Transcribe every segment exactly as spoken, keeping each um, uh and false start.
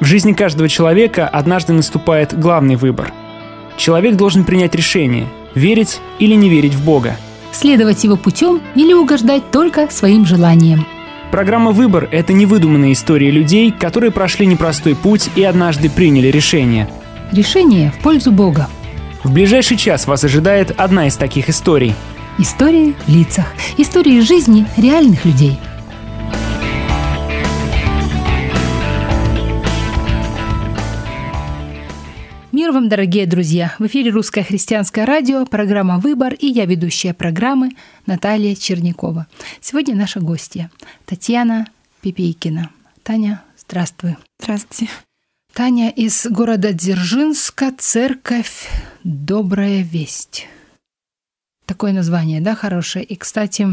жизни каждого человека однажды наступает главный выбор. Человек должен принять решение – верить или не верить в Бога. Следовать его путем или угождать только своим желаниям. Программа «Выбор» — это невыдуманные истории людей, которые прошли непростой путь и однажды приняли решение. Решение в пользу Бога. В ближайший час вас ожидает одна из таких историй. Истории в лицах. Истории жизни реальных людей. Мир вам, дорогие друзья! В эфире Русское христианское радио, программа «Выбор», и я ведущая программы Наталья Чернякова. Сегодня наша гостья Татьяна Пипейкина. Таня, здравствуй. Здравствуйте. Таня из города Дзержинска, церковь «Добрая весть». Такое название, да, хорошее. И, кстати,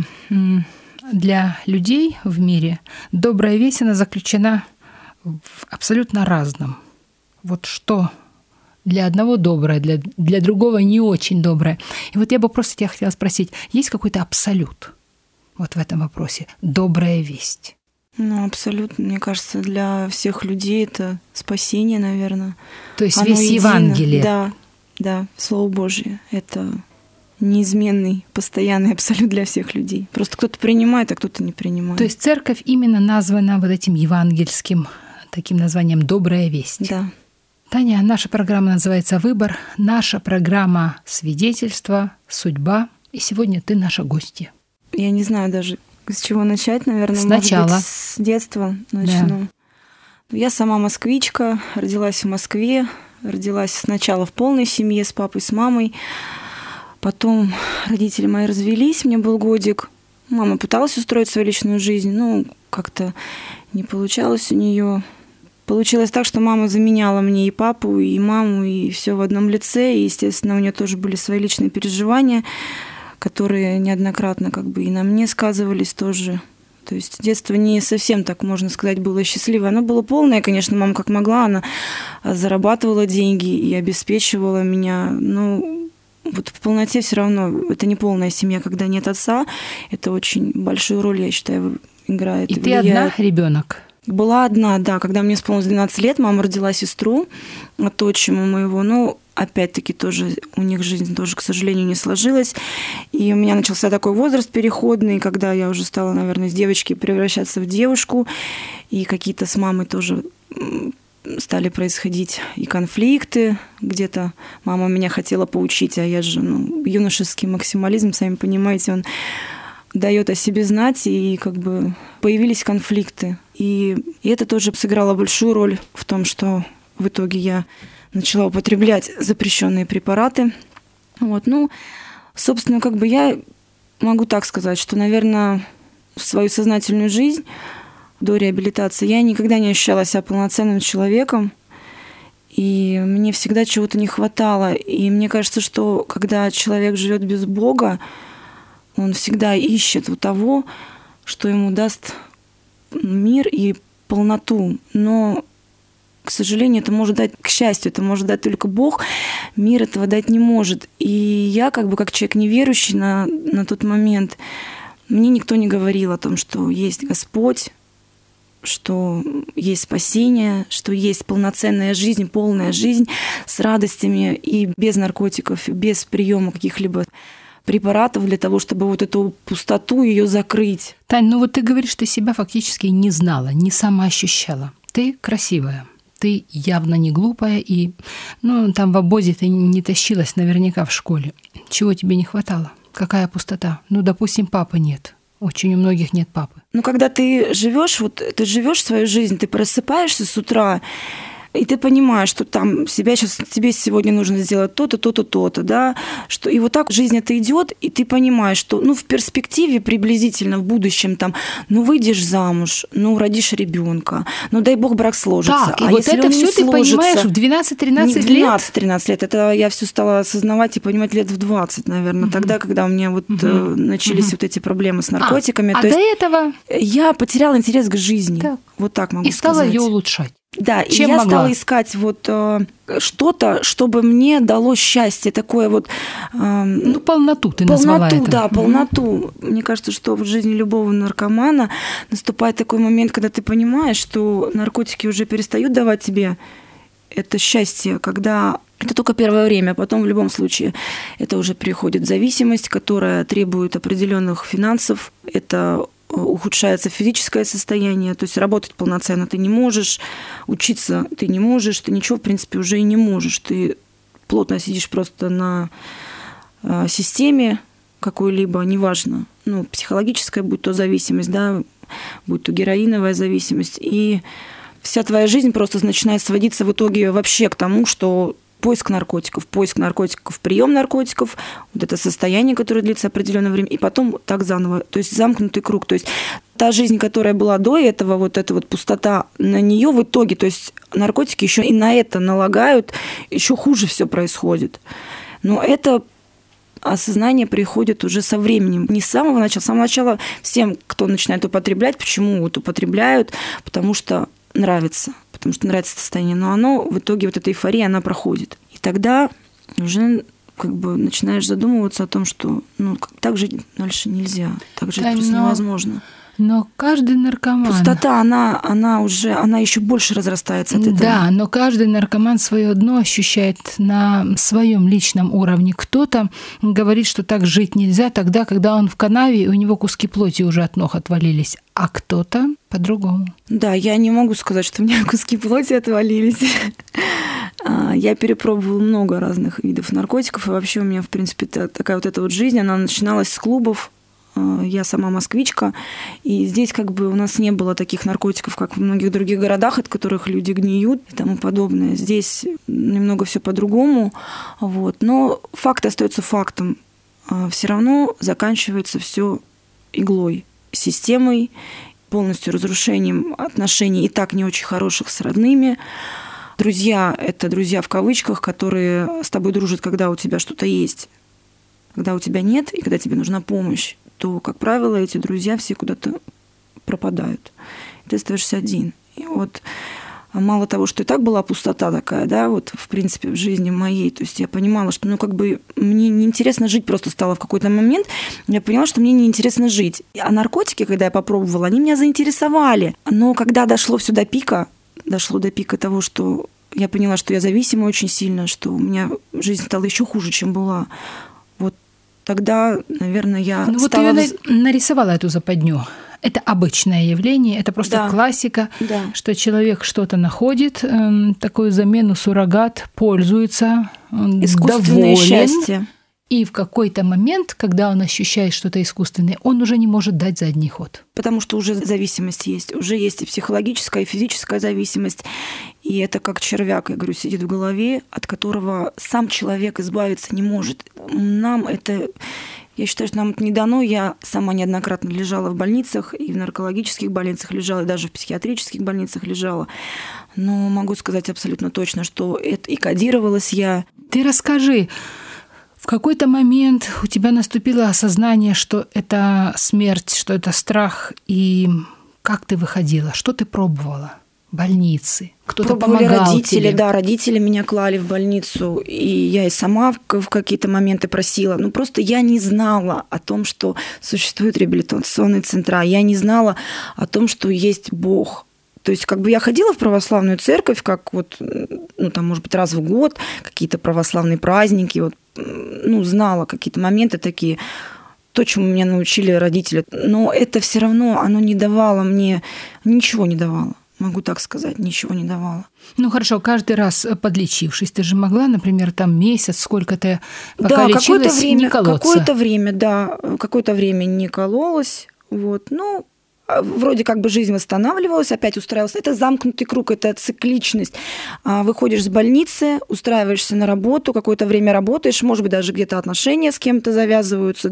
для людей в мире добрая весть, она заключена в абсолютно разном. Вот что для одного доброе, для, для другого не очень доброе. И вот я бы просто тебя хотела спросить, есть какой-то абсолют вот в этом вопросе? Добрая весть. Ну, абсолют, мне кажется, для всех людей это спасение, наверное. То есть Оно весь едино. Евангелие. Да, да, Слово Божие. Это неизменный, постоянный абсолют для всех людей. Просто кто-то принимает, а кто-то не принимает. То есть церковь именно названа вот этим евангельским таким названием «Добрая весть». Да. Таня, наша программа называется «Выбор», наша программа «Свидетельство», «Судьба». И сегодня ты наша гостья. Я не знаю даже, с чего начать, наверное. Сначала. Может быть, с детства начну. Да. Я сама москвичка, родилась в Москве, родилась сначала в полной семье с папой, с мамой. Потом родители мои развелись, мне был годик. Мама пыталась устроить свою личную жизнь, но как-то не получалось у нее. Получилось так, что мама заменяла мне и папу, и маму, и все в одном лице. И, естественно, у нее тоже были свои личные переживания, которые неоднократно как бы и на мне сказывались тоже. То есть детство не совсем, так можно сказать, было счастливое. Оно было полное, конечно, мама как могла, она зарабатывала деньги и обеспечивала меня. Но вот в полноте все равно это не полная семья, когда нет отца. Это очень большую роль, я считаю, играет. И ты одна ребенок? Была одна, да. Когда мне исполнилось двенадцать лет, мама родила сестру от отчима моего. Ну, опять-таки, тоже у них жизнь тоже, к сожалению, не сложилась. И у меня начался такой возраст переходный, когда я уже стала, наверное, из девочки превращаться в девушку. И какие-то с мамой тоже стали происходить и конфликты. Где-то мама меня хотела поучить, а я же, ну, юношеский максимализм, сами понимаете, он дает о себе знать, и как бы появились конфликты. И, и это тоже сыграло большую роль в том, что в итоге я начала употреблять запрещенные препараты. Вот, ну, собственно, как бы я могу так сказать, что, наверное, в свою сознательную жизнь до реабилитации я никогда не ощущала себя полноценным человеком, и мне всегда чего-то не хватало. И мне кажется, что когда человек живет без Бога, он всегда ищет вот того, что ему даст мир и полноту. Но, к сожалению, это может дать, к счастью, это может дать только Бог. Мир этого дать не может. И я, как бы как человек неверующий на, на тот момент, мне никто не говорил о том, что есть Господь, что есть спасение, что есть полноценная жизнь, полная жизнь с радостями и без наркотиков, и без приема каких-либо препаратов для того, чтобы вот эту пустоту ее закрыть. Тань, ну вот ты говоришь, ты себя фактически не знала, не самоощущала. Ты красивая, ты явно не глупая, и ну, там в обозе ты не тащилась наверняка в школе. Чего тебе не хватало? Какая пустота? Ну, допустим, папы нет. Очень у многих нет папы. Ну, когда ты живешь, вот ты живешь свою жизнь, ты просыпаешься с утра, и ты понимаешь, что там себя сейчас, тебе сегодня нужно сделать то-то, то-то, то-то, да, что и вот так жизнь это идет, и ты понимаешь, что, ну, в перспективе приблизительно, в будущем там, ну, выйдешь замуж, ну, родишь ребенка, ну, дай бог брак сложится. Так, и а вот если это он все не ты сложится, понимаешь в двенадцать-тринадцать лет? Не в двенадцать-тринадцать лет, это я все стала осознавать и понимать лет в двадцать, наверное, угу. Тогда, когда у меня вот угу. начались угу. вот эти проблемы с наркотиками. А, то а до есть этого? Я потеряла интерес к жизни. Так. Вот так могу и сказать. И стала ее улучшать. Да, Чем и я могла? стала искать вот э, что-то, чтобы мне дало счастье, такое вот... Э, ну, полноту ты назвала полноту, это. да, полноту. Mm-hmm. Мне кажется, что в жизни любого наркомана наступает такой момент, когда ты понимаешь, что наркотики уже перестают давать тебе это счастье, когда... Это только первое время, потом в любом случае это уже переходит зависимость, которая требует определенных финансов, это ухудшается физическое состояние, то есть работать полноценно ты не можешь, учиться ты не можешь, ты ничего, в принципе, уже и не можешь. Ты плотно сидишь просто на системе какой-либо, неважно, ну, психологическая, будь то зависимость, да, будь то героиновая зависимость, и вся твоя жизнь просто начинает сводиться в итоге вообще к тому, что поиск наркотиков, поиск наркотиков, прием наркотиков, вот это состояние, которое длится определенное время, и потом так заново, то есть замкнутый круг. То есть та жизнь, которая была до этого, вот эта вот пустота, на нее в итоге, то есть наркотики еще и на это налагают, еще хуже все происходит. Но это осознание приходит уже со временем, не с самого начала. С самого начала всем, кто начинает употреблять, почему вот употребляют, потому что нравится. потому что нравится состояние, но оно в итоге, вот эта эйфория, она проходит. И тогда уже как бы начинаешь задумываться о том, что ну, так жить дальше нельзя, так жить да, просто но, невозможно. Но каждый наркоман... Пустота, она, она уже, она еще больше разрастается от этого. Да, но каждый наркоман свое дно ощущает на своем личном уровне. Кто-то говорит, что так жить нельзя тогда, когда он в канаве, и у него куски плоти уже от ног отвалились, а кто-то по-другому. Да, я не могу сказать, что у меня куски плоти отвалились. Я перепробовала много разных видов наркотиков, и вообще у меня, в принципе, такая вот эта вот жизнь, она начиналась с клубов. Я сама москвичка, и здесь как бы у нас не было таких наркотиков, как в многих других городах, от которых люди гниют и тому подобное. Здесь немного все по-другому, вот. Но факт остается фактом. Все равно заканчивается все иглой, системой, полностью разрушением отношений и так не очень хороших с родными. Друзья – это друзья в кавычках, которые с тобой дружат, когда у тебя что-то есть. Когда у тебя нет, и когда тебе нужна помощь, то, как правило, эти друзья все куда-то пропадают. И ты остаешься один. И вот мало того, что и так была пустота такая, да, вот в принципе в жизни моей, то есть я понимала, что ну как бы мне неинтересно жить просто стало в какой-то момент, я поняла, что мне неинтересно жить. А наркотики, когда я попробовала, они меня заинтересовали. Но когда дошло все до пика, дошло до пика того, что я поняла, что я зависима очень сильно, что у меня жизнь стала еще хуже, чем была. Тогда, наверное, я ну, стала... Вот ты нарисовала эту западню. Это обычное явление, это просто да. классика, да. что человек что-то находит, такую замену, суррогат, пользуется, искусственное доволен. Счастье. И в какой-то момент, когда он ощущает что-то искусственное, он уже не может дать задний ход. Потому что уже зависимость есть. Уже есть и психологическая, и физическая зависимость. И это как червяк, я говорю, сидит в голове, от которого сам человек избавиться не может. Нам это... Я считаю, что нам это не дано. Я сама неоднократно лежала в больницах, и в наркологических больницах лежала, и даже в психиатрических больницах лежала. Но могу сказать абсолютно точно, что это и кодировалось я. Ты расскажи, в какой-то момент у тебя наступило осознание, что это смерть, что это страх, и как ты выходила? Что ты пробовала? Больницы? Кто-то Пробовали помогал родители, тебе? Да, родители меня клали в больницу, и я и сама в какие-то моменты просила. Ну, просто я не знала о том, что существуют реабилитационные центра. Я не знала о том, что есть Бог. То есть как бы я ходила в православную церковь, как вот, ну, там, может быть, раз в год, какие-то православные праздники, вот, ну, знала какие-то моменты такие, то, чему меня научили родители. Но это все равно, оно не давало мне, ничего не давало. Могу так сказать, ничего не давало. Ну хорошо, каждый раз подлечившись, ты же могла, например, там месяц, сколько-то пока да, лечилась, какое-то время, не колоться? Какое-то время, да, какое-то время не кололась, вот, ну, вроде как бы жизнь восстанавливалась, опять устраивалась. Это замкнутый круг, это цикличность. Выходишь с больницы, устраиваешься на работу, какое-то время работаешь, может быть, даже где-то отношения с кем-то завязываются,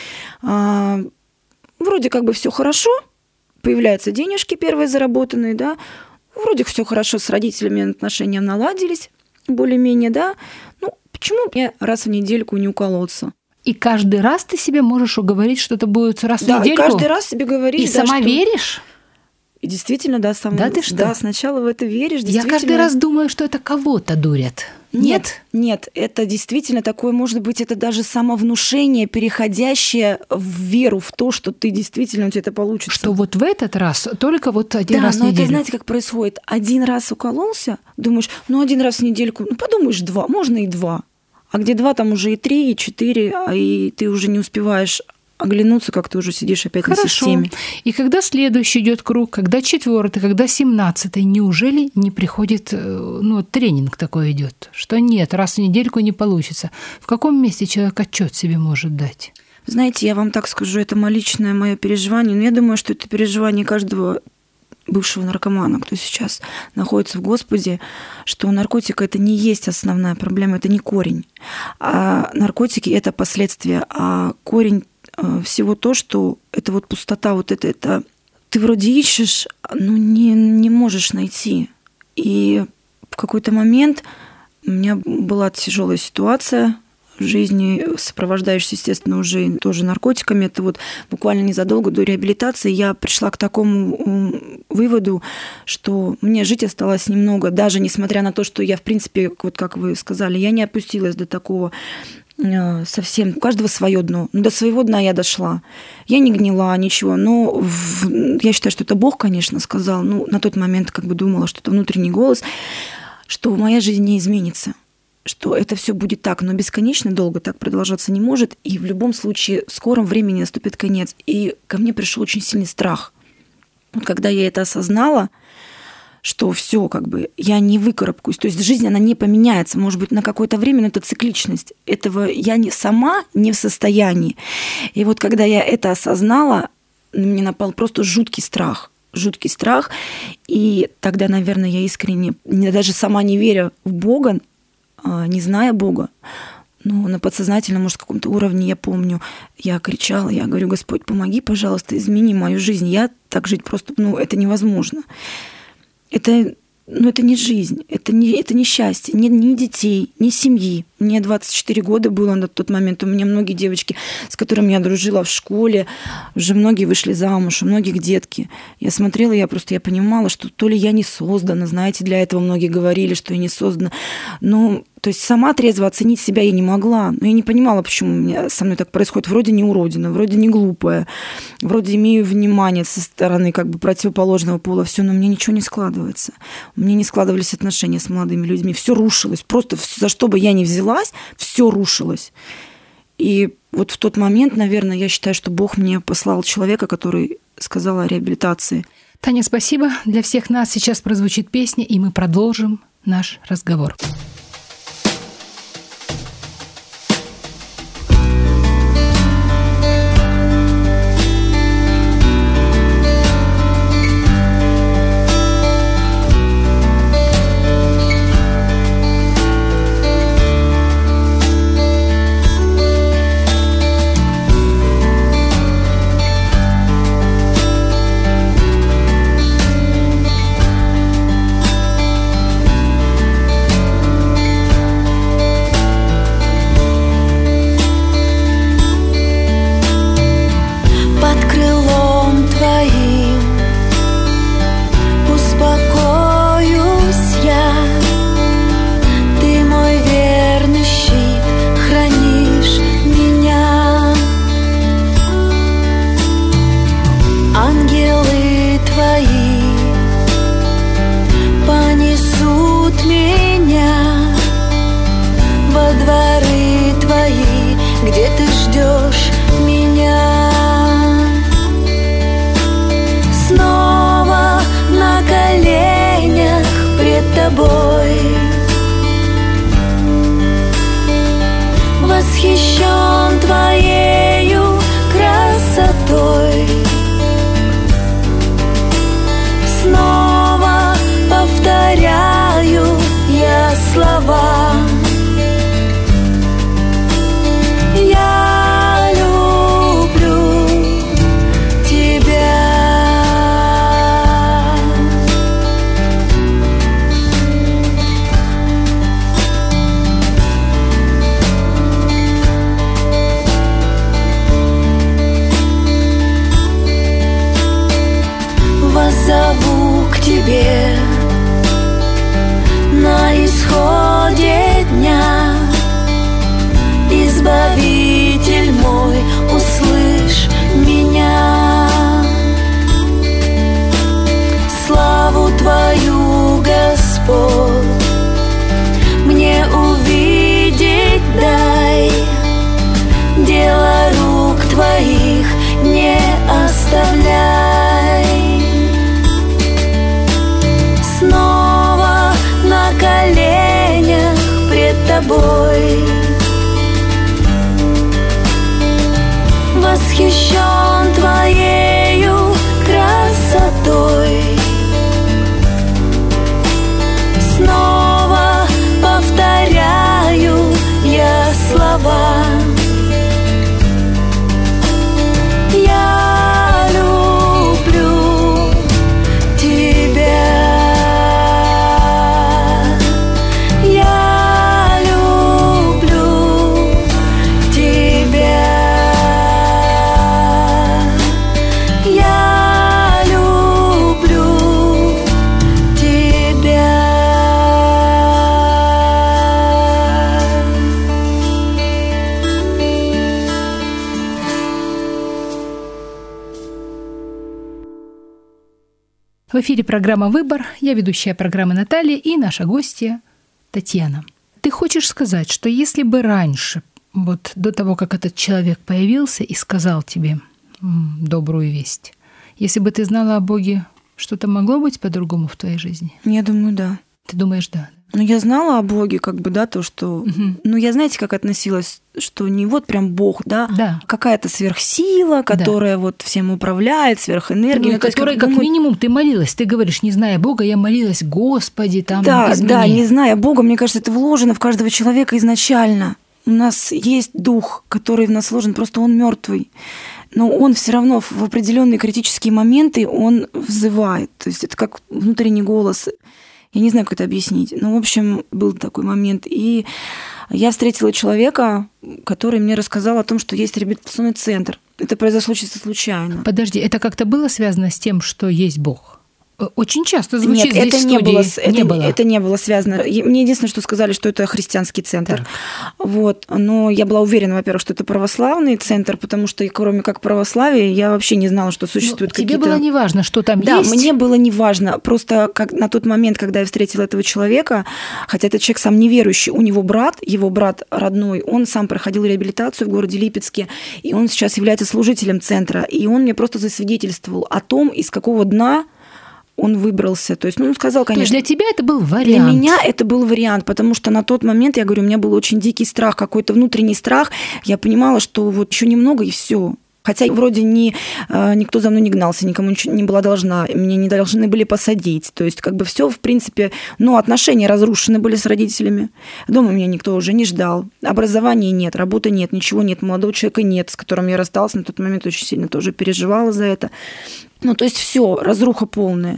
да. Вроде как бы все хорошо, появляются денежки первые заработанные, да. Вроде все хорошо, с родителями отношения наладились более-менее, да. Ну, почему мне раз в недельку не уколоться? И каждый раз ты себе можешь уговорить, что это будет раз да, в недельку? Да, и каждый раз себе говоришь. И да, сама что... веришь? И действительно, да, сам, да, ты что? Да, сначала в это веришь. Я каждый раз думаю, что это кого-то дурят. Нет? Нет, нет, это действительно такое, может быть, это даже самовнушение, переходящее в веру, в то, что ты действительно, у тебя это получится. Что вот в этот раз только вот один да, раз в неделю. Да, неделю. но это, знаете, как происходит? Один раз укололся, думаешь, ну, один раз в недельку, ну, подумаешь, два, можно и два. А где два, там уже и три, и четыре, а и ты уже не успеваешь оглянуться, как ты уже сидишь опять Хорошо. на системе. И когда следующий идет круг, когда четвертый, когда семнадцатый, неужели не приходит, ну, тренинг такой идет, что нет, раз в недельку не получится? В каком месте человек отчет себе может дать? Знаете, я вам так скажу, это личное мое переживание, но я думаю, что это переживание каждого бывшего наркомана, кто сейчас находится в Господе, что наркотика – это не есть основная проблема, это не корень. А наркотики – это последствия, а корень всего то, что это вот пустота, вот это, это ты вроде ищешь, но не, не можешь найти. И в какой-то момент у меня была тяжелая ситуация в жизни, сопровождающаяся, естественно, уже тоже наркотиками. Это вот буквально незадолго до реабилитации я пришла к такому выводу, что мне жить осталось немного, даже несмотря на то, что я, в принципе, вот как вы сказали, я не опустилась до такого совсем. У каждого свое дно. Но до своего дна я дошла. Я не гнила, ничего. Но в... я считаю, что это Бог, конечно, сказал. Ну, на тот момент как бы думала, что это внутренний голос, что моя жизнь не изменится, что это все будет так, но бесконечно долго так продолжаться не может. И в любом случае в скором времени наступит конец. И ко мне пришел очень сильный страх. Вот когда я это осознала, что все, как бы, я не выкарабкаюсь. То есть жизнь, она не поменяется. Может быть, на какое-то время, но это цикличность. Этого я не, сама не в состоянии. И вот когда я это осознала, мне напал просто жуткий страх. Жуткий страх. И тогда, наверное, я искренне, даже сама не веря в Бога, не зная Бога, но на подсознательном, может, каком-то уровне, я помню, я кричала, я говорю: Господь, помоги, пожалуйста, измени мою жизнь. Я так жить просто, ну, это невозможно. Это, ну, это не жизнь, это не, это не счастье, ни, ни детей, ни семьи. Мне двадцать четыре года было на тот момент. У меня многие девочки, с которыми я дружила в школе, уже многие вышли замуж, у многих детки. Я смотрела, я просто я понимала, что то ли я не создана, знаете, для этого многие говорили, что я не создана. Но, то есть сама трезво оценить себя я не могла. Но я не понимала, почему у меня, со мной так происходит. Вроде не уродина, вроде не глупая, вроде имею внимание со стороны как бы противоположного пола, все, но мне ничего не складывается. У меня не складывались отношения с молодыми людьми. Все рушилось. Просто за что бы я ни взяла, все рушилось. И вот в тот момент, наверное, я считаю, что Бог мне послал человека, который сказал о реабилитации. Таня, спасибо. Для всех нас сейчас прозвучит песня, и мы продолжим наш разговор. Господь, мне увидеть дай, дело рук Твоих не оставляй. Снова на коленях пред Тобой, восхищен Твоею красотой. Снова повторяю я слова: я люблю Тебя, я люблю Тебя, я люблю Тебя. В эфире программа «Выбор». Я ведущая программы Наталья и наша гостья Татьяна. Ты хочешь сказать, что если бы раньше, вот до того, как этот человек появился и сказал тебе м, добрую весть, если бы ты знала о Боге, что-то могло быть по-другому в твоей жизни? Я думаю, да. Ты думаешь, да? Ну, я знала о Боге, как бы, да, то, что... Угу. Ну, я, знаете, как относилась, что не вот прям Бог, да, Да. какая-то сверхсила, которая вот всем управляет, сверхэнергия. Ну, Ну, то есть, которой, как как бы мы- минимум, ты молилась. Ты говоришь, не зная Бога, я молилась, Господи, там Да, измени. да, не зная Бога, мне кажется, это вложено в каждого человека изначально. У нас есть дух, который в нас вложен, просто он мертвый. Но он все равно в определенные критические моменты он взывает. То есть это как внутренний голос. Я не знаю, как это объяснить. Ну, в общем, был такой момент. И я встретила человека, который мне рассказал о том, что есть реабилитационный центр. Это произошло чисто случайно. Подожди, это как-то было связано с тем, что есть Бог? Очень часто звучит Нет, здесь это в не студии. было, с- это, не было. это не было связано. И Мне единственное, что сказали, что это христианский центр. Так. Вот. Но я была уверена, во-первых, что это православный центр, потому что кроме как православия я вообще не знала, что Ну, существуют тебе какие-то... было не важно, что там Да, есть? мне было не важно. Просто как на тот момент, когда я встретила этого человека, хотя этот человек сам неверующий, у него брат, его брат родной, он сам проходил реабилитацию в городе Липецке, и он сейчас является служителем центра. И он мне просто засвидетельствовал о том, из какого дна он выбрался. То есть, ну, он сказал, То есть конечно... для тебя это был вариант? Для меня это был вариант, потому что на тот момент, я говорю, у меня был очень дикий страх, какой-то внутренний страх. Я понимала, что вот еще немного и все. Хотя вроде ни, никто за мной не гнался, никому ничего не была должна, меня не должны были посадить. То есть как бы все, в принципе, ну, отношения разрушены были с родителями. Дома меня никто уже не ждал. Образования нет, работы нет, ничего нет, молодого человека нет, с которым я рассталась на тот момент, очень сильно тоже переживала за это. Ну, то есть все, разруха полная.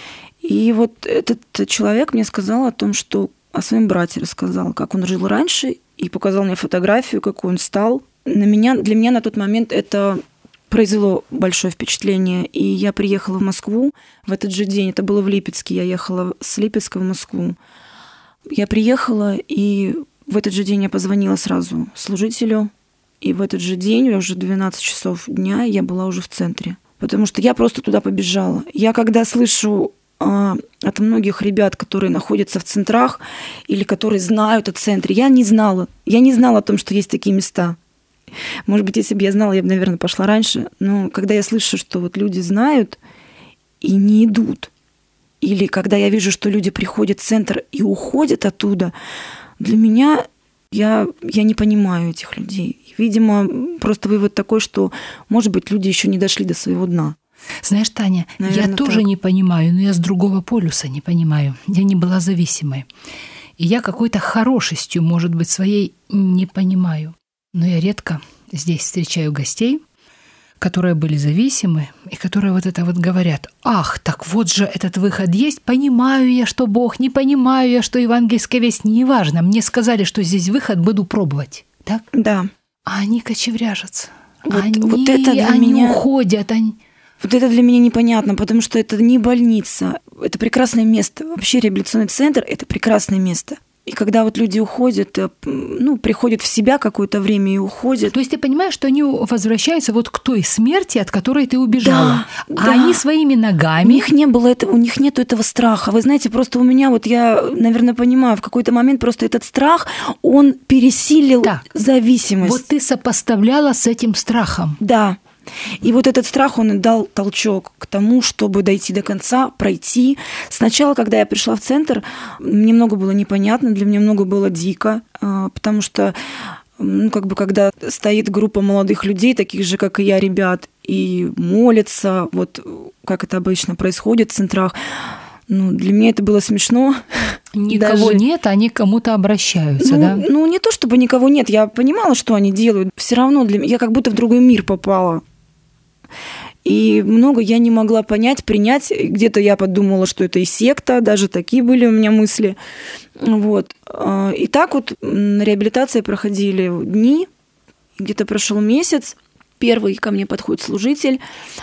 И вот этот человек мне сказал о том, что о своем брате рассказал, как он жил раньше, и показал мне фотографию, какой он стал. На меня, для меня на тот момент это произвело большое впечатление. И я приехала в Москву в этот же день. Это было в Липецке. Я ехала с Липецка в Москву. Я приехала, и в этот же день я позвонила сразу служителю. И в этот же день, уже двенадцать часов дня, я была уже в центре. Потому что я просто туда побежала. Я когда слышу а, от многих ребят, которые находятся в центрах или которые знают о центре, я не знала. Я не знала о том, что есть такие места. Может быть, если бы я знала, я бы, наверное, пошла раньше. Но когда я слышу, что вот люди знают и не идут, или когда я вижу, что люди приходят в центр и уходят оттуда, для меня я, я не понимаю этих людей. Видимо, просто вывод такой, что, может быть, люди еще не дошли до своего дна. Знаешь, Таня, Наверное, я тоже так. не понимаю, но я с другого полюса не понимаю. Я не была зависимой. И я какой-то хорошестью, может быть, своей не понимаю. Но я редко здесь встречаю гостей, которые были зависимы, и которые вот это вот говорят: ах, так вот же этот выход есть, понимаю я, что Бог, не понимаю я, что евангельская весть, неважно, мне сказали, что здесь выход, буду пробовать. Так? Да. А они кочевряжутся. Вот, они, вот это для они меня... уходят, они... Вот это для меня непонятно, потому что это не больница, это прекрасное место. Вообще реабилитационный центр – это прекрасное место. И когда вот люди уходят, ну, приходят в себя какое-то время и уходят. То есть ты понимаешь, что они возвращаются вот к той смерти, от которой ты убежала. Да, а да. они своими ногами... У них не было этого, у них нету этого страха. Вы знаете, просто у меня, вот я, наверное, понимаю, в какой-то момент просто этот страх, он пересилил Так. зависимость. Вот ты сопоставляла с этим страхом. Да. И вот этот страх, он и дал толчок к тому, чтобы дойти до конца, пройти. Сначала, когда я пришла в центр, мне много было непонятно, для меня много было дико, потому что, ну, как бы, когда стоит группа молодых людей, таких же, как и я, ребят, и молятся, вот как это обычно происходит в центрах, ну, для меня это было смешно. Никого Даже... нет, они к кому-то обращаются, ну, да? Ну, не то чтобы никого нет, я понимала, что они делают. Все равно для меня я как будто в другой мир попала. И много я не могла понять, принять. Где-то я подумала, что это и секта, даже такие были у меня мысли. Вот. И так вот на реабилитации проходили дни, где-то прошел месяц. Первый ко мне подходит служитель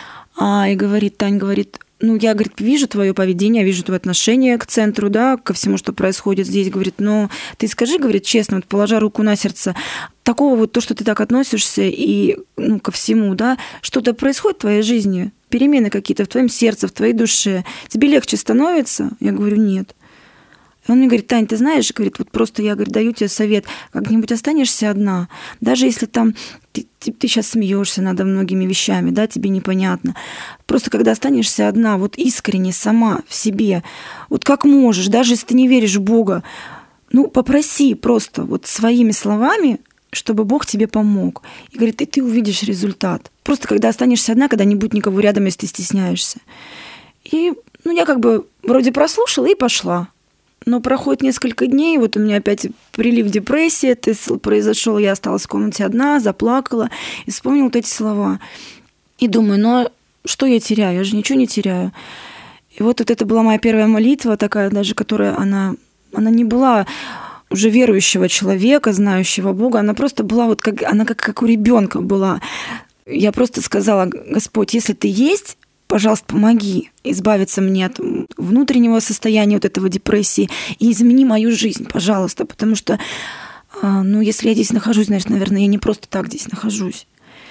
и говорит, Тань, говорит, ну, я, говорит, вижу твое поведение, вижу твое отношение к центру, да, ко всему, что происходит здесь. Говорит, но ты скажи, говорит, честно, вот положа руку на сердце, такого вот то, что ты так относишься и, ну, ко всему, да, что-то происходит в твоей жизни, перемены какие-то в твоем сердце, в твоей душе, тебе легче становится? Я говорю, нет. И он мне говорит, Тань, ты знаешь, говорит, вот просто я, говорит, даю тебе совет, как-нибудь останешься одна, даже если там ты, ты, ты сейчас смеешься над многими вещами, да, тебе непонятно. Просто когда останешься одна, вот искренне сама в себе, вот как можешь, даже если ты не веришь в Бога, ну, попроси просто вот своими словами, чтобы Бог тебе помог. И говорит, и ты увидишь результат. Просто когда останешься одна, когда не будет никого рядом, если ты стесняешься. И, ну, я как бы вроде прослушала и пошла. Но проходит несколько дней, вот у меня опять прилив депрессии, это произошел, я осталась в комнате одна, заплакала и вспомнила вот эти слова. И думаю, ну а что я теряю? Я же ничего не теряю. И вот, вот это была моя первая молитва такая даже, которая, она, она не была уже верующего человека, знающего Бога, она просто была вот как, она как, как у ребенка была. Я просто сказала, Господь, если ты есть, пожалуйста, помоги избавиться мне от внутреннего состояния вот этого депрессии и измени мою жизнь, пожалуйста, потому что, ну, если я здесь нахожусь, значит, наверное, я не просто так здесь нахожусь.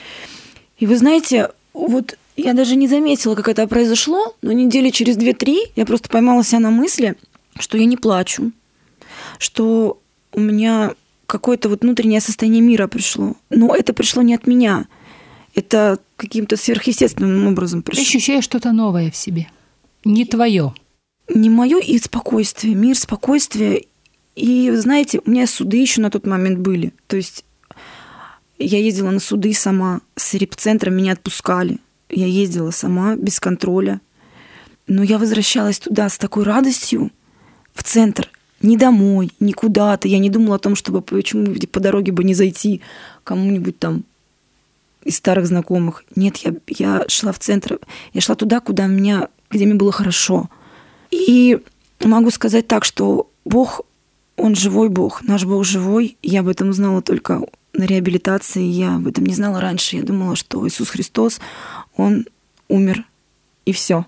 И вы знаете, вот я даже не заметила, как это произошло, но недели через две-три я просто поймала себя на мысли, что я не плачу, что у меня какое-то вот внутреннее состояние мира пришло. Но это пришло не от меня. Это каким-то сверхъестественным образом пришло. Ты ощущаешь что-то новое в себе, не твое. Не мое и спокойствие, мир, спокойствие. И, знаете, у меня суды еще на тот момент были. То есть я ездила на суды сама, с репцентра меня отпускали. Я ездила сама, без контроля. Но я возвращалась туда с такой радостью, в центр, не домой, не куда-то. Я не думала о том, чтобы почему-нибудь по дороге бы не зайти кому-нибудь там из старых знакомых. Нет, я, я шла в центр, я шла туда, куда меня, где мне было хорошо. И могу сказать так, что Бог, Он живой Бог, наш Бог живой. Я об этом узнала только на реабилитации, я об этом не знала раньше. Я думала, что Иисус Христос, Он умер, и все.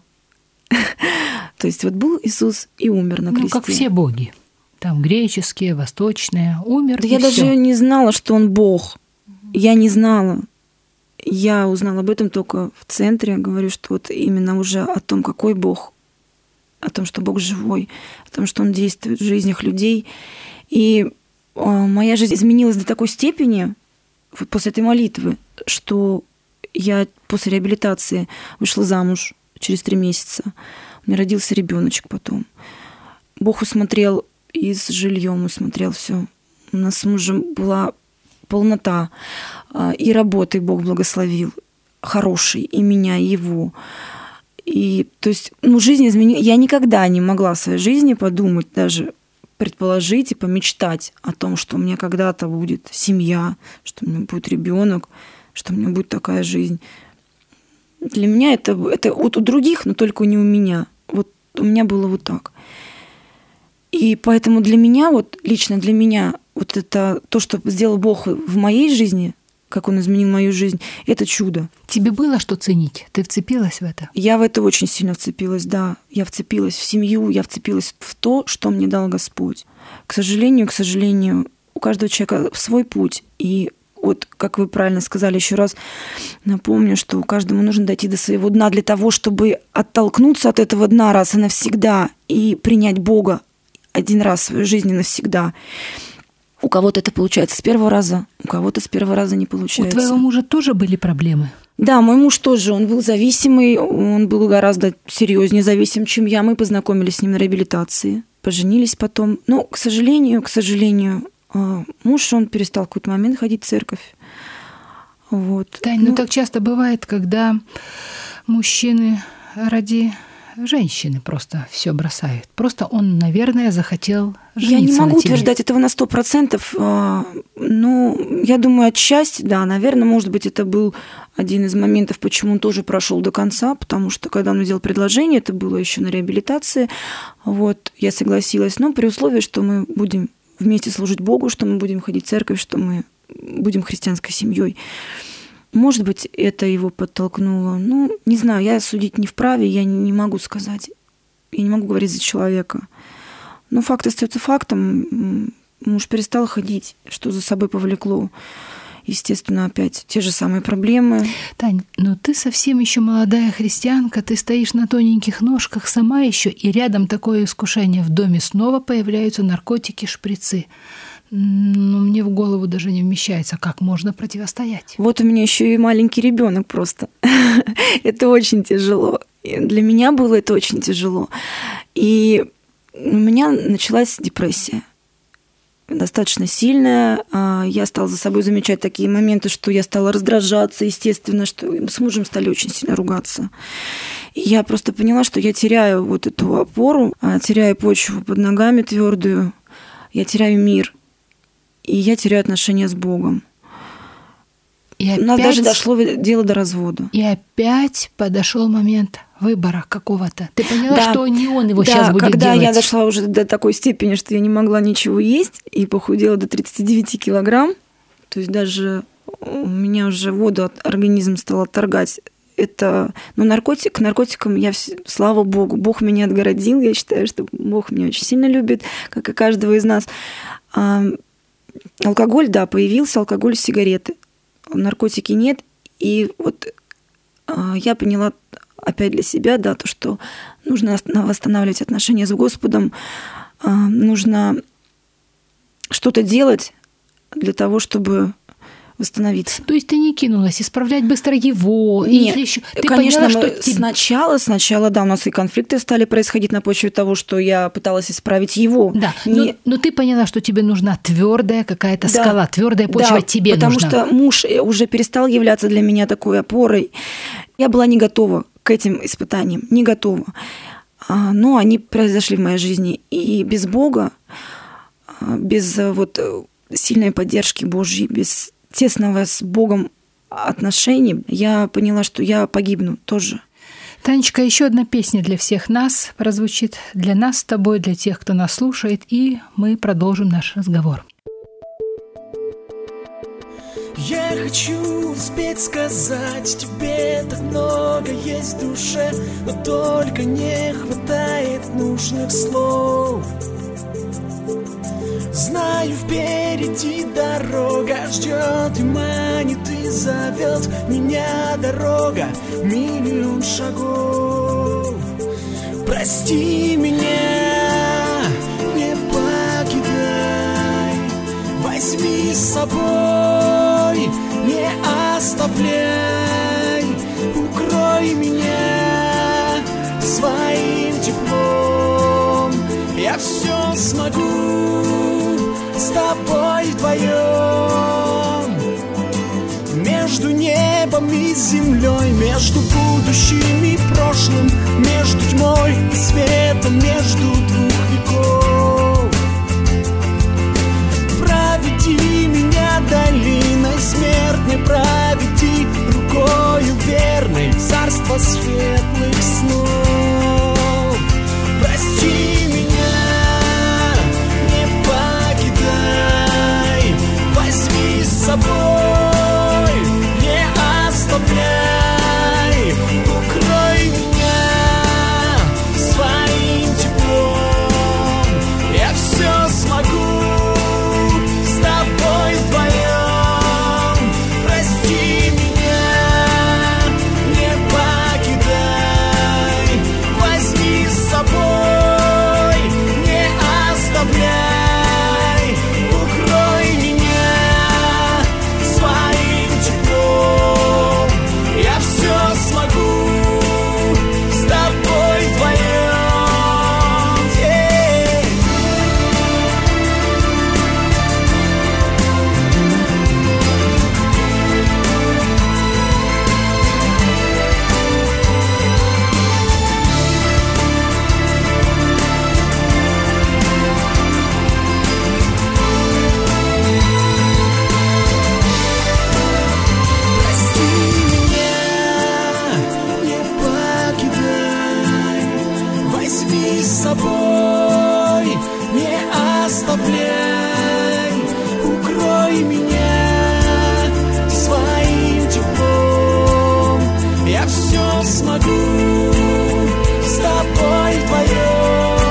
То есть вот был Иисус и умер на кресте. Ну, как все боги. Там греческие, восточные, умер, да и я всё. даже не знала, что Он Бог. Я не знала. Я узнала об этом только в центре. Говорю, что вот именно уже о том, какой Бог, о том, что Бог живой, о том, что Он действует в жизнях людей. И моя жизнь изменилась до такой степени вот после этой молитвы, что я после реабилитации вышла замуж через три месяца. У меня родился ребеночек потом. Бог усмотрел и с жильем усмотрел все. У нас с мужем была полнота, и работы Бог благословил, хороший, и меня, и его. И, то есть, ну, жизнь изменилась. Я никогда не могла в своей жизни подумать, даже предположить и помечтать о том, что у меня когда-то будет семья, что у меня будет ребенок, что у меня будет такая жизнь. Для меня это, это вот у других, но только не у меня. Вот у меня было вот так. И поэтому для меня, вот лично для меня, вот это то, что сделал Бог в моей жизни, как Он изменил мою жизнь, это чудо. Тебе было что ценить? Ты вцепилась в это? Я в это очень сильно вцепилась, да. Я вцепилась в семью, я вцепилась в то, что мне дал Господь. К сожалению, к сожалению, у каждого человека свой путь. И вот, как вы правильно сказали, еще раз напомню, что каждому нужно дойти до своего дна для того, чтобы оттолкнуться от этого дна раз и навсегда и принять Бога один раз в свою жизнь и навсегда. У кого-то это получается с первого раза, у кого-то с первого раза не получается. У твоего мужа тоже были проблемы? Да, мой муж тоже, он был зависимый, он был гораздо серьезнее зависим, чем я. Мы познакомились с ним на реабилитации, поженились потом. Но, к сожалению, к сожалению, муж, он перестал в какой-то момент ходить в церковь. Вот. Тань, ну, ну так часто бывает, когда мужчины ради женщины просто все бросают. Просто он, наверное, захотел жениться. Я не могу на тебе. утверждать этого на сто процентов. Ну, я думаю, отчасти, да, наверное, может быть, это был один из моментов, почему он тоже прошел до конца, потому что, когда он мне сделал предложение, это было еще на реабилитации, вот, я согласилась, но при условии, что мы будем вместе служить Богу, что мы будем ходить в церковь, что мы будем христианской семьей. Может быть, это его подтолкнуло. Ну, не знаю, я судить не вправе, я не могу сказать. Я не могу говорить за человека. Но факт остается фактом. Муж перестал ходить, что за собой повлекло. Естественно, опять те же самые проблемы. Тань, но ты совсем еще молодая христианка, ты стоишь на тоненьких ножках сама еще, и рядом такое искушение. В доме снова появляются наркотики, шприцы. Но мне в голову даже не вмещается, как можно противостоять. Вот у меня еще и маленький ребенок просто. Это очень тяжело. Для меня было это очень тяжело. И у меня началась депрессия. Достаточно сильная. Я стала за собой замечать такие моменты, что я стала раздражаться, естественно, что мы с мужем стали очень сильно ругаться. И я просто поняла, что я теряю вот эту опору, теряю почву под ногами твердую, я теряю мир. И я теряю отношения с Богом. И опять... У нас даже дошло дело до развода. И опять подошел момент выбора какого-то. Ты поняла, да. что не он его да, сейчас будет когда делать? Я дошла уже до такой степени, что я не могла ничего есть, и похудела до тридцати девяти килограмм, то есть даже у меня уже воду от организм стал отторгать. Это, ну, наркотик, к наркотикам я, слава Богу, Бог меня отгородил. Я считаю, что Бог меня очень сильно любит, как и каждого из нас. Алкоголь, да, появился, алкоголь, сигареты. Наркотики нет. И вот а, я поняла опять для себя, да, то, что нужно восстанавливать отношения с Господом, а, нужно что-то делать для того, чтобы восстановиться. То есть ты не кинулась исправлять быстро его? Нет, или еще... Ты конечно, поняла, мы что тебе... сначала, сначала, да, у нас и конфликты стали происходить на почве того, что я пыталась исправить его. Да, не... но, но ты поняла, что тебе нужна твердая какая-то да, скала, твердая почва да, тебе потому нужна. Потому что муж уже перестал являться для меня такой опорой. Я была не готова к этим испытаниям, не готова. Но они произошли в моей жизни. И без Бога, без вот сильной поддержки Божьей, без тесного с Богом отношений, я поняла, что я погибну тоже. Танечка, еще одна песня для всех нас прозвучит, для нас с тобой, для тех, кто нас слушает, и мы продолжим наш разговор. Я хочу успеть сказать тебе, так много есть в душе, но только не хватает нужных слов. Знаю, впереди дорога ждет и манит и зовет меня дорога, миллион шагов. Прости меня, не покидай, возьми с собой, не оставляй, укрой меня своим теплом, я все смогу с тобой вдвоем. Между небом и землей, между будущим и прошлым, между тьмой и светом, между двух веков. Проведи меня долиной смертной, проведи рукою верной в царство светлых снов. Прости меня, не покидай, возьми с собой, собой, не оставляй, укрой меня своим теплом. Я все смогу с тобой вдвоем.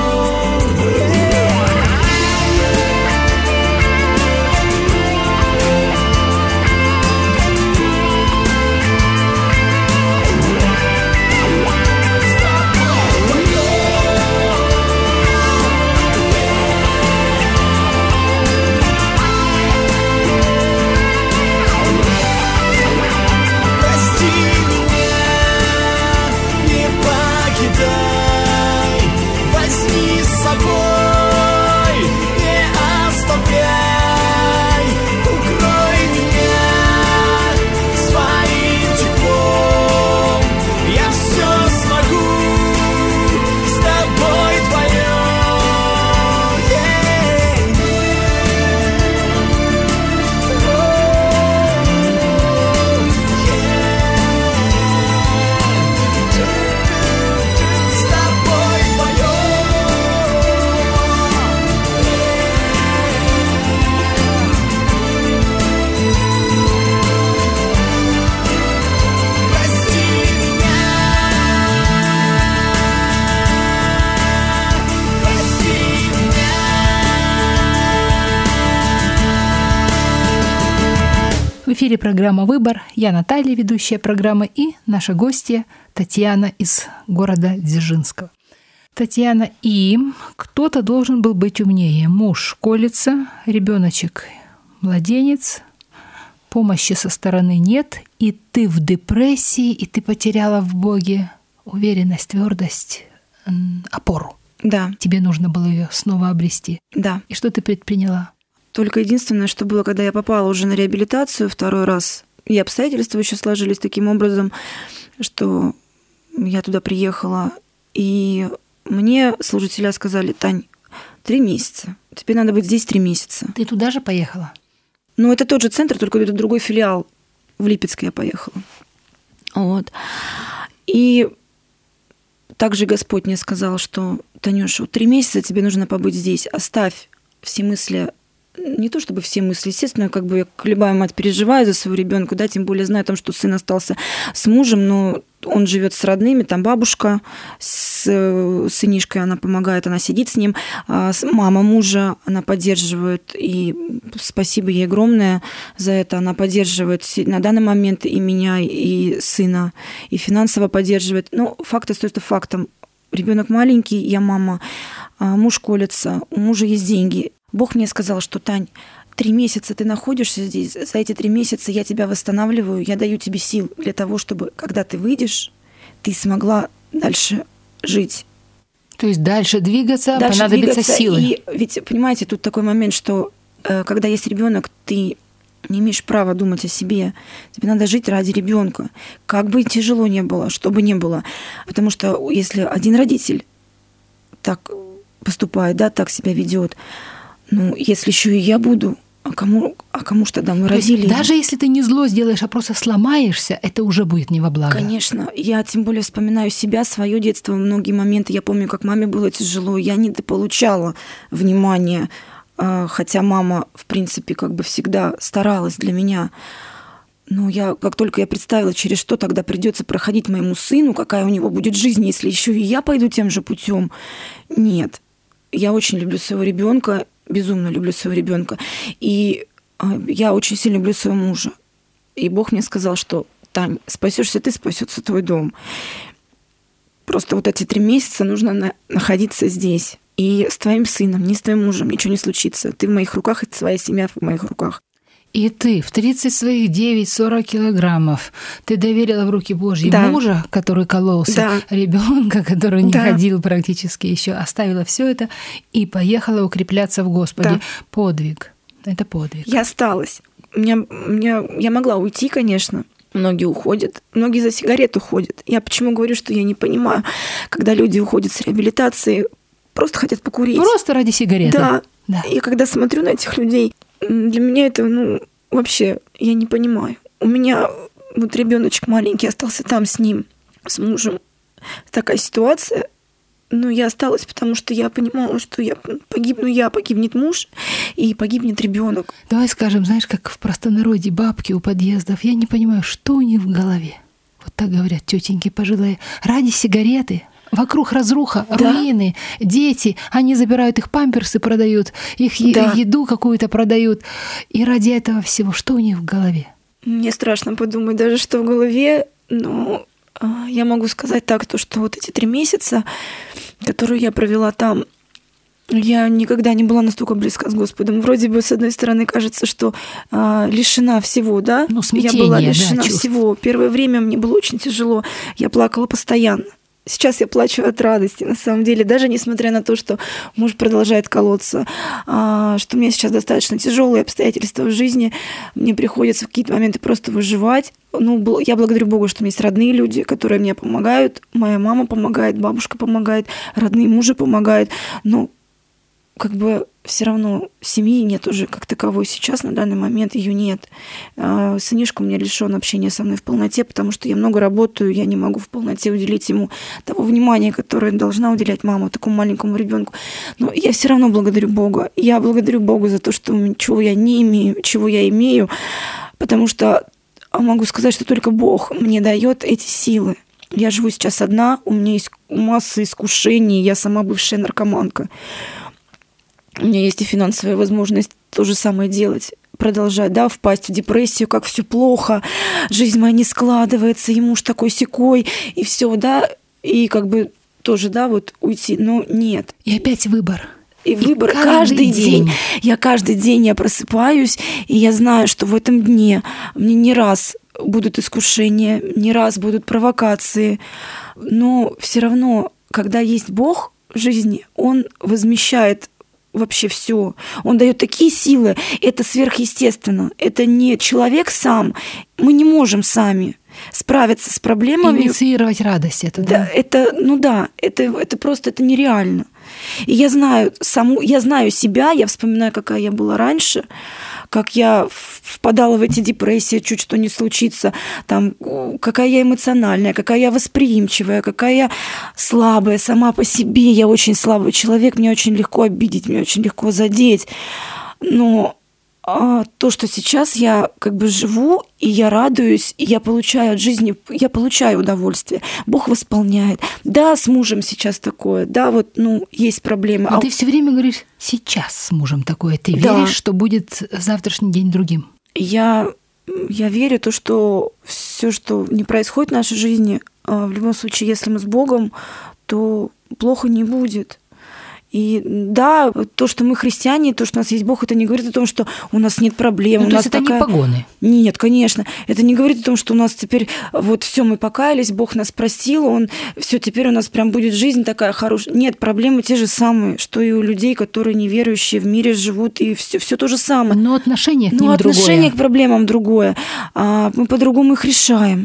В эфире программа «Выбор». Я Наталья, ведущая программы, и наша гостья Татьяна из города Дзержинского. Татьяна, и кто-то должен был быть умнее. Муж колется, ребеночек младенец, помощи со стороны нет, и ты в депрессии, и ты потеряла в Боге уверенность, твердость, опору. Да. Тебе нужно было ее снова обрести. Да. И что ты предприняла? Только единственное, что было, когда я попала уже на реабилитацию второй раз, и обстоятельства еще сложились таким образом, что я туда приехала, и мне служителя сказали: Тань, три месяца, тебе надо быть здесь три месяца. Ты туда же поехала? Ну, это тот же центр, только это другой филиал. В Липецк я поехала. Вот. И также Господь мне сказал, что: Танюша, три месяца тебе нужно побыть здесь, оставь все мысли. Не то чтобы все мысли, естественно, как бы я как любая мать переживаю за своего ребенка, да, тем более знаю о том, что сын остался с мужем, но он живет с родными, там бабушка с сынишкой, она помогает, она сидит с ним, мама мужа, она поддерживает, и спасибо ей огромное за это, она поддерживает на данный момент и меня, и сына, и финансово поддерживает. Ну, факт остается фактом. Ребенок маленький, я мама, муж колется, у мужа есть деньги. Бог мне сказал, что: Тань, три месяца ты находишься здесь, за эти три месяца я тебя восстанавливаю, я даю тебе сил для того, чтобы, когда ты выйдешь, ты смогла дальше жить. То есть дальше двигаться, дальше понадобятся двигаться. силы. И ведь, понимаете, тут такой момент, что когда есть ребенок, ты не имеешь права думать о себе. Тебе надо жить ради ребенка. Как бы тяжело не было, что бы ни было. Потому что если один родитель так поступает, да, так себя ведет, ну, если еще и я буду, а кому, а кому ж тогда мы То родили? Есть, даже если ты не зло сделаешь, а просто сломаешься, это уже будет не во благо. Конечно. Я тем более вспоминаю себя, свое детство, многие моменты. Я помню, как маме было тяжело. Я недополучала внимания, хотя мама, в принципе, как бы всегда старалась для меня. Но я, как только я представила, через что тогда придется проходить моему сыну, какая у него будет жизнь, если еще и я пойду тем же путем. Нет. Я очень люблю своего ребенка, безумно люблю своего ребенка. И я очень сильно люблю своего мужа. И Бог мне сказал, что: Тань, спасешься ты, спасется твой дом. Просто вот эти три месяца нужно на- находиться здесь. И с твоим сыном, не с твоим мужем ничего не случится. Ты в моих руках, и твоя семья в моих руках. И ты в тридцать своих девять-сорок килограммов ты доверила в руки Божьи Да. мужа, который кололся, Да. ребенка, который не Да. ходил практически еще, оставила все это и поехала укрепляться в Господе. Да. Подвиг. Это подвиг. Я осталась. Меня, меня, я могла уйти, конечно. Многие уходят. Многие за сигарет уходят. Я почему говорю, что я не понимаю, когда люди уходят с реабилитации, просто хотят покурить. Просто ради сигареты. Да. Да. И когда смотрю на этих людей, для меня это, ну, вообще, я не понимаю. У меня вот ребеночек маленький остался там с ним, с мужем. Такая ситуация. но я осталась, потому что я понимала, что я погибну я, погибнет муж и погибнет ребенок. Давай скажем, знаешь, как в простонародье бабки у подъездов. Я не понимаю, что у них в голове. Вот так говорят тетеньки пожилые. Ради сигареты. Вокруг разруха, да. руины, дети. Они забирают их памперсы, продают, их да. еду какую-то продают. И ради этого всего, что у них в голове? Мне страшно подумать даже, что в голове, но я могу сказать так, то, что вот эти три месяца, которые я провела там, я никогда не была настолько близка с Господом. Вроде бы, с одной стороны, кажется, что а, лишена всего, да? Ну, смятение, я была лишена да, всего. Первое время мне было очень тяжело. Я плакала постоянно. Сейчас я плачу от радости, на самом деле, даже несмотря на то, что муж продолжает колоться, а, что у меня сейчас достаточно тяжелые обстоятельства в жизни, мне приходится в какие-то моменты просто выживать. Ну, я благодарю Бога, что у меня есть родные люди, которые мне помогают. Моя мама помогает, бабушка помогает, родные мужа помогают. Но как бы все равно семьи нет уже как таковой сейчас, на данный момент ее нет. Сынишка у меня лишён общения со мной в полноте, потому что я много работаю, я не могу в полноте уделить ему того внимания, которое должна уделять мама такому маленькому ребенку. Но я все равно благодарю Бога. Я благодарю Бога за то, что чего я не имею, чего я имею, потому что могу сказать, что только Бог мне дает эти силы. Я живу сейчас одна, у меня есть масса искушений, я сама бывшая наркоманка. У меня есть и финансовая возможность то же самое делать, продолжать, да, впасть в депрессию, как все плохо, жизнь моя не складывается, и муж такой-сякой, и все, да, и как бы тоже, да, вот уйти, но нет. И опять выбор. И, и выбор каждый, каждый день. день. Я каждый день я просыпаюсь, и я знаю, что в этом дне мне не раз будут искушения, не раз будут провокации, но все равно, когда есть Бог в жизни, Он возмещает вообще все. Он дает такие силы. Это сверхъестественно. Это не человек сам. Мы не можем сами справиться с проблемами. Инициировать радость это, да? Да, это, ну да, это, это просто это нереально. И я знаю саму, я знаю себя, я вспоминаю, какая я была раньше, как я впадала в эти депрессии, чуть что не случится, там, какая я эмоциональная, какая я восприимчивая, какая я слабая сама по себе. Я очень слабый человек, мне очень легко обидеть, мне очень легко задеть. Но а, то, что сейчас я как бы живу, и я радуюсь, и я получаю от жизни, я получаю удовольствие. Бог восполняет. Да, с мужем сейчас такое, да, вот, ну, есть проблемы. Но а ты все время говоришь, сейчас с мужем такое. Ты да. веришь, что будет завтрашний день другим? Я, я верю в то, что все, что не происходит в нашей жизни, в любом случае, если мы с Богом, то плохо не будет. И да, то, что мы христиане, то, что у нас есть Бог, это не говорит о том, что у нас нет проблем. Ну, у то нас есть это такая... не погоны? Нет, конечно. Это не говорит о том, что у нас теперь вот все мы покаялись, Бог нас простил, он все теперь у нас прям будет жизнь такая хорошая. Нет, проблемы те же самые, что и у людей, которые неверующие в мире живут, и все, все то же самое. Но отношение к Но ним другое. отношение к проблемам другое. А мы по-другому их решаем.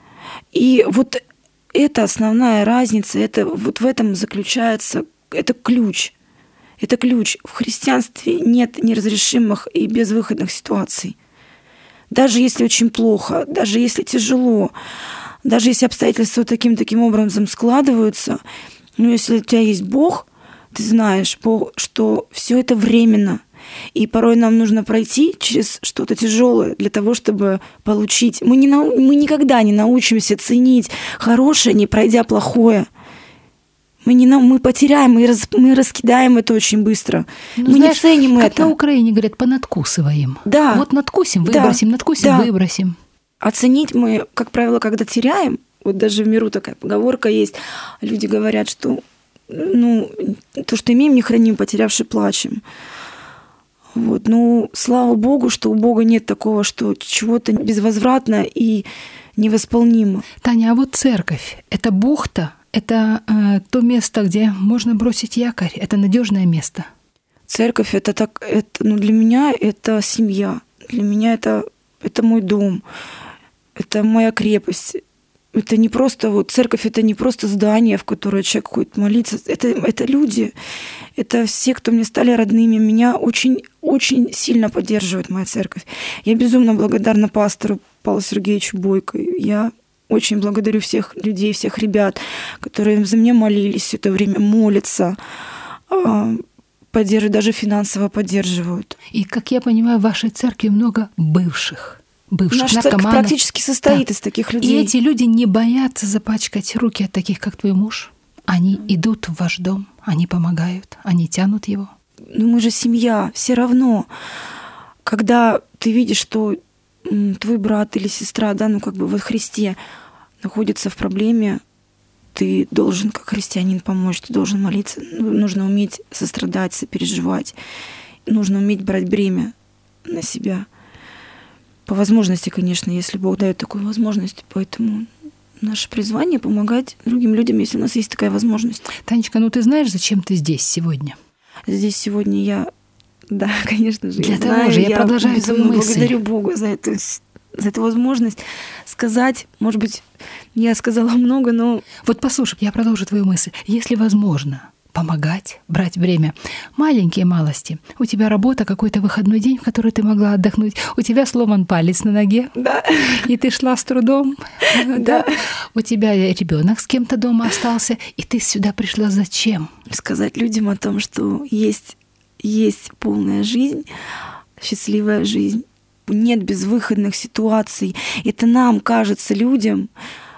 И вот это основная разница, это вот в этом заключается, это ключ. Это ключ. В христианстве нет неразрешимых и безвыходных ситуаций. Даже если очень плохо, даже если тяжело, даже если обстоятельства таким-таким образом складываются, но если у тебя есть Бог, ты знаешь, что все это временно. И порой нам нужно пройти через что-то тяжелое для того, чтобы получить. Мы, не нау... мы никогда не научимся ценить хорошее, не пройдя плохое. Мы, не, мы потеряем, мы, раз, мы раскидаем это очень быстро. Ну, мы знаешь, не ценим как это. На Украине говорят, понадкусываем. Да. Вот надкусим, выбросим, да. надкусим, да. выбросим. Оценить мы, как правило, когда теряем, вот даже в миру такая поговорка есть, люди говорят, что ну, то, что имеем, не храним, потерявши плачем. Вот. Ну, слава Богу, что у Бога нет такого, что чего-то безвозвратно и невосполнимо. Таня, а вот церковь – это бухта? Это э, то место, где можно бросить якорь. Это надежное место. Церковь это так, это, ну, для меня это семья. Для меня это, это мой дом. Это моя крепость. Это не просто вот церковь, это не просто здание, в которое человек ходит молиться. Это, это люди. Это все, кто мне стали родными. Меня очень, очень сильно поддерживает моя церковь. Я безумно благодарна пастору Павлу Сергеевичу Бойко. Я очень благодарю всех людей, всех ребят, которые за меня молились все это время, молятся, поддерживают, даже финансово поддерживают. И, как я понимаю, в вашей церкви много бывших. Бывших Наша наркоманов. церковь практически состоит Да. из таких И людей. эти люди не боятся запачкать руки от таких, как твой муж. Они идут в ваш дом, они помогают, они тянут его. Ну мы же семья, все равно. Когда ты видишь, что м, твой брат или сестра, да, ну как бы во Христе находится в проблеме, ты должен, как христианин, помочь, ты должен молиться. Ну, нужно уметь сострадать, сопереживать. Нужно уметь брать бремя на себя. По возможности, конечно, если Бог дает такую возможность. Поэтому наше призвание — помогать другим людям, если у нас есть такая возможность. Танечка, ну ты знаешь, зачем ты здесь сегодня? Здесь сегодня я, да, конечно же, Для я того знаю, же я продолжаю безумно твою мысль. благодарю Бога за эту, за эту возможность сказать. Может быть, я сказала много, но Вот послушай, я продолжу твою мысль. Если возможно, помогать, брать время. Маленькие малости. У тебя работа, какой-то выходной день, в который ты могла отдохнуть. У тебя сломан палец на ноге, да, и ты шла с трудом. Да. У тебя ребенок с кем-то дома остался, и ты сюда пришла зачем? сказать людям о том, что есть, есть полная жизнь, счастливая жизнь. Нет безвыходных ситуаций. Это нам кажется, людям,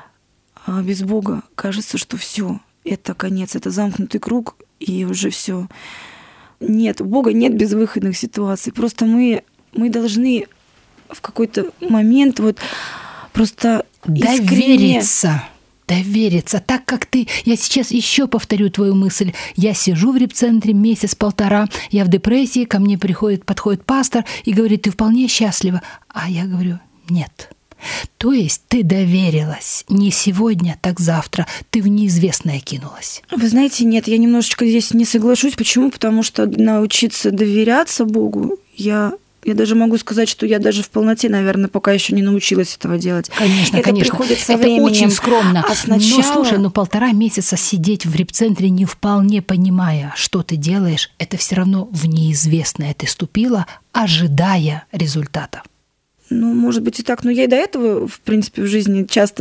а без Бога кажется, что все. Это конец, это замкнутый круг, и уже все. Нет, у Бога нет безвыходных ситуаций. Просто мы, мы должны в какой-то момент вот просто искренне... Довериться. Довериться. Так как ты... Я сейчас еще повторю твою мысль. Я сижу в репцентре месяц-полтора, я в депрессии, ко мне приходит, подходит пастор и говорит, ты вполне счастлива. А я говорю, нет. То есть ты доверилась не сегодня, так завтра. Ты в неизвестное кинулась. Вы знаете, нет, я немножечко здесь не соглашусь. Почему? Потому что научиться доверяться Богу, я, я даже могу сказать, что я даже в полноте, наверное, пока еще не научилась этого делать. Конечно, это конечно. приходит со это временем. очень скромно. А сначала... Но слушай, ну полтора месяца сидеть в репцентре, не вполне понимая, что ты делаешь, это все равно в неизвестное ты ступила, ожидая результата. Ну, может быть и так, но я и до этого, в принципе, в жизни часто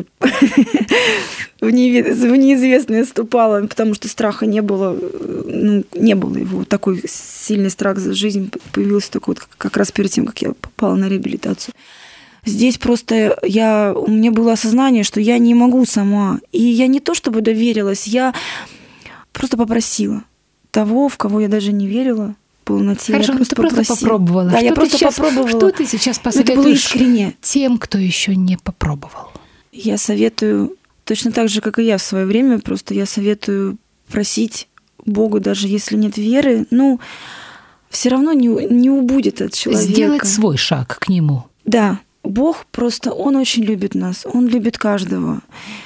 в неизвестное ступала, потому что страха не было, ну, не было его. Такой сильный страх за жизнь появился только вот как раз перед тем, как я попала на реабилитацию. Здесь просто я, у меня было осознание, что я не могу сама. И я не то чтобы доверилась, я просто попросила того, в кого я даже не верила, полноте. Хорошо, я ну ты просто попросила. попробовала. Да, что я ты просто сейчас, попробовала. Что ты сейчас Но это было посоветуешь искренне. тем, кто еще не попробовал? Я советую, точно так же, как и я в свое время, просто я советую просить Богу, даже если нет веры, ну, все равно не, не убудет от человека. Сделать свой шаг к нему. Да, Бог просто, Он очень любит нас, Он любит каждого.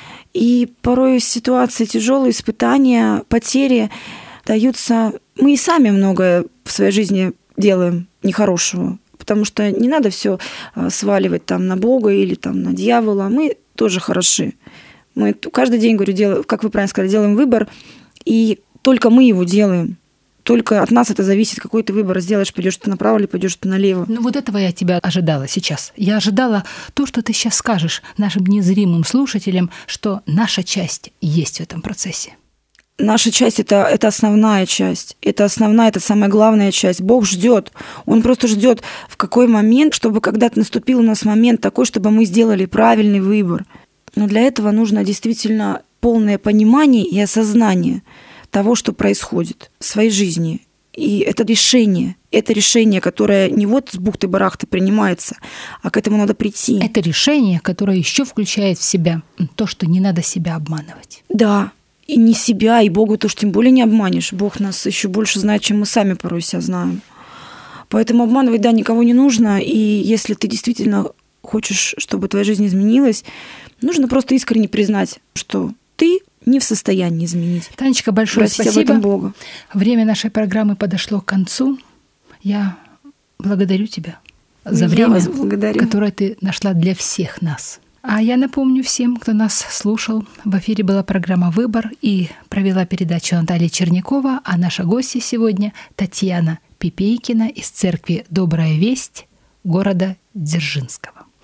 И порой ситуации тяжелые, испытания, потери даются... Мы и сами многое в своей жизни делаем нехорошего, потому что не надо все сваливать там на Бога или там на дьявола. Мы тоже хороши. Мы каждый день, говорю, делаем, как вы правильно сказали, делаем выбор, и только мы его делаем. Только от нас это зависит, какой ты выбор сделаешь, пойдешь ты направо или пойдешь ты налево. Ну вот этого я от тебя ожидала сейчас. Я ожидала то, что ты сейчас скажешь нашим незримым слушателям, что наша часть есть в этом процессе. Наша часть это, это основная часть. Это основная, это самая главная часть. Бог ждет. Он просто ждет в какой момент, чтобы когда-то наступил у нас момент такой, чтобы мы сделали правильный выбор. Но для этого нужно действительно полное понимание и осознание того, что происходит в своей жизни. И это решение. Это решение, которое не вот с бухты-барахты принимается, а к этому надо прийти. Это решение, которое еще включает в себя то, что не надо себя обманывать. Да. И не себя, и Бога ты уж тем более не обманешь. Бог нас еще больше знает, чем мы сами порой себя знаем. Поэтому обманывать, да, никого не нужно. И если ты действительно хочешь, чтобы твоя жизнь изменилась, нужно просто искренне признать, что ты не в состоянии изменить. Танечка, большое Просить спасибо. об этом Бога. Время нашей программы подошло к концу. Я благодарю тебя за Я время, вас благодарю. которое ты нашла для всех нас. А я напомню всем, кто нас слушал, в эфире была программа «Выбор» и провела передачу Наталья Чернякова, а наша гостья сегодня Татьяна Пипейкина из церкви «Добрая весть» города Дзержинского.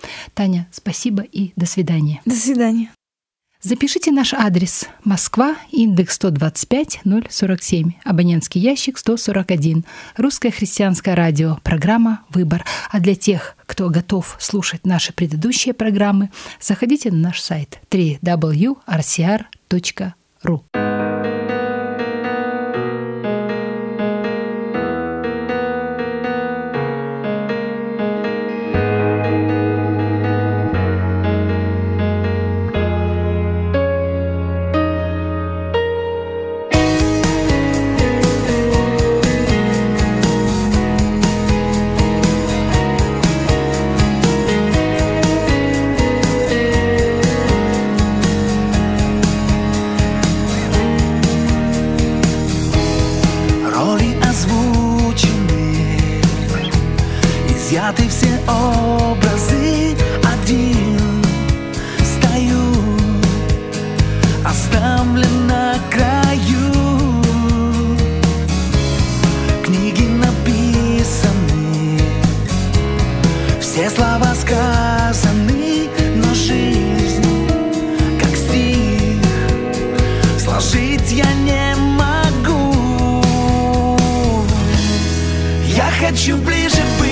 Таня, спасибо и до свидания. До свидания. Запишите наш адрес: Москва, индекс сто двадцать пять ноль сорок семь, абонентский ящик сто сорок один, Русское христианское радио, программа «Выбор». А для тех, кто готов слушать наши предыдущие программы, заходите на наш сайт дабл ю дабл ю дабл ю точка ар си ар точка ру. Изъяты все образы, один стою, оставлен на краю. Книги написаны, все слова сказаны, но жизнь, как стих, сложить я не могу. Я хочу ближе быть,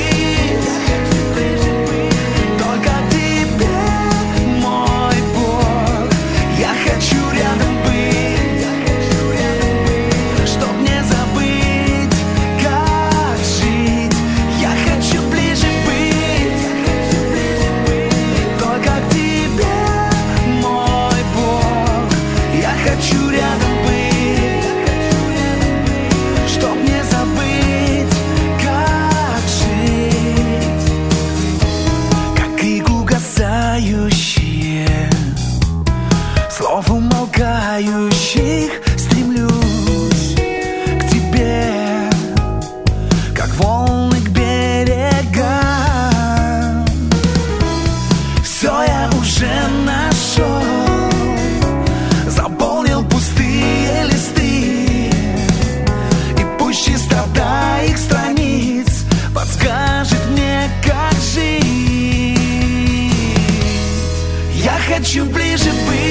слов умолкающих, стремлюсь к тебе, как волны к берегам. Все я уже нашел, заполнил пустые листы, и пусть чистота их страниц подскажет мне, как жить. Я хочу ближе быть,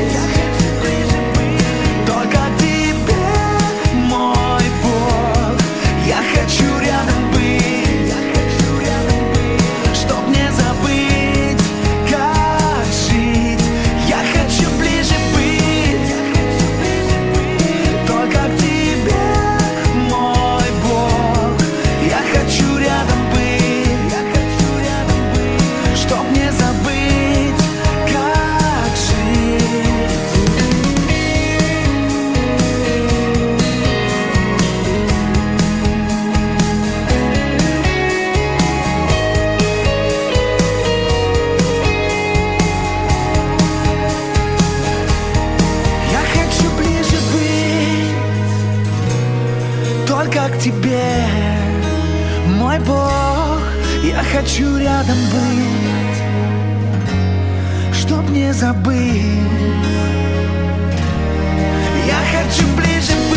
к тебе, мой Бог, я хочу рядом быть, чтоб не забыть. Я хочу ближе быть.